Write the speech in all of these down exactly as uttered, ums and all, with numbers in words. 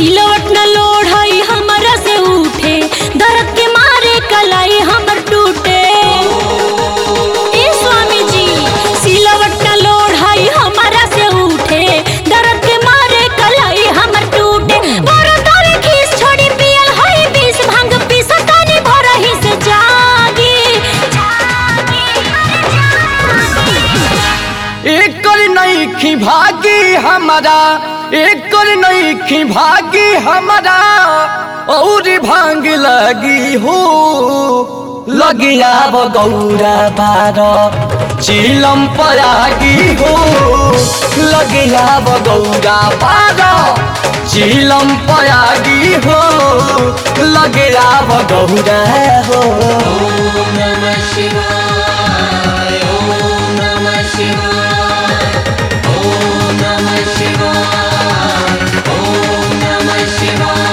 सिलवट न लोढ़ई हमरा से उठे, दर्द के मारे कलाई हमर टूटे। ए स्वामी जी सिलवट न लोढ़ई हमरा से उठे, दर्द के मारे कलाई हमर टूटे। बड़ा तोरे खीस छोड़ी पियल हई बीस, भांग पीस तानी भरही से जागी एक कर नहीं खी भागी हमारा, एक कर नहीं खी भागी हमारा, और भांग लगी हो लगिया गौरा बार चिलम पयागी हो, लगिया गौरा बार चिलम पयागी हो, लगिया गौरा हो। ओम नमः शिवाय, ओम नमः शिवाय, ओम नमः शिवाय, ओम नमः शिवाय।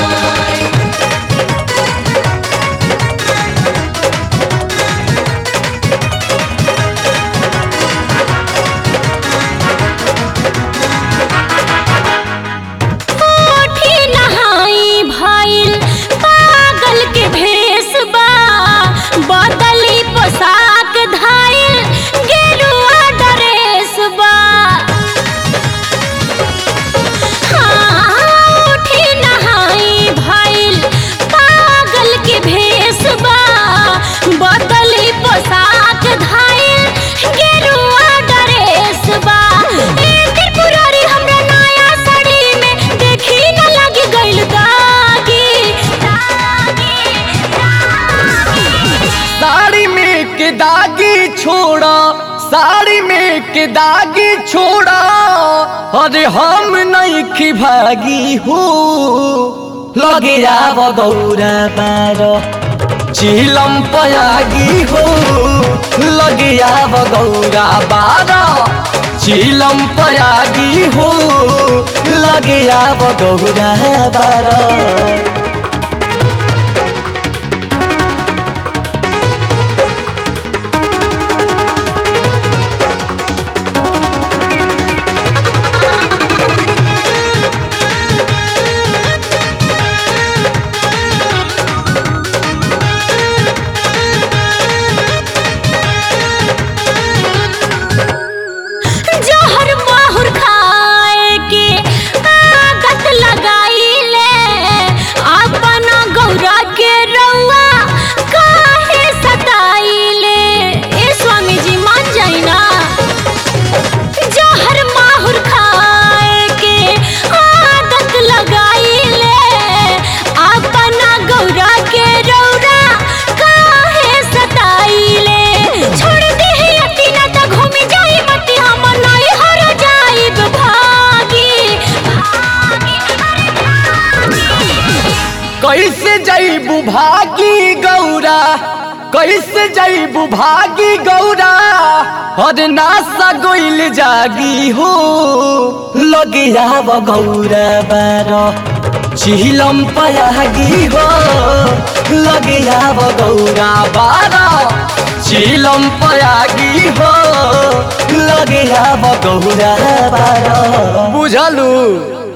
ओठी नहाई भइल पागल के भेष बा, बदली पोशाक धाइल गेरुआ ड्रेस बा। हाँ, ओठी नहाई भइल पागल के भेष बा, बदली पोशाक धाइल गेरुआ ड्रेस बा। ए त्रिपुरारी हमरा नया साड़ी में देखी न लग गइल दागी दागी दागी। साड़ी में के दागी छोड़ा, साड़ी में के दागी छोड़ा, अरे हम नहीं खी भागी हो लगे जाब गौरा बार चिलम पयागी हो, लगे जाब गौरा बार चिलम पयागी हो, लगे जाब गौरा बार। जहर माहुर खाए के आदत लगाइले, अपन गौरा के रउआ काहे सताइले। ए स्वामी जी मान जाई ना। जहर माहुर खाए के आदत लगाइले, अपन गौरा के रउरा काहे सताइले। छोड़ दे अति ना त घूमे जाई मती, हम नहीं हर जाइब भागी भागी अरे भागी। कैसे जैबू भागी गौरा, कैसे जैबू भागी गौरा, हर नासा गोइल जागी हो लगे जाब गौरा बार चिलम पयागी हो, लगे जाब गौरा बार चिलम पयागी हो, लगे जाब गौरा बार। बुझलू।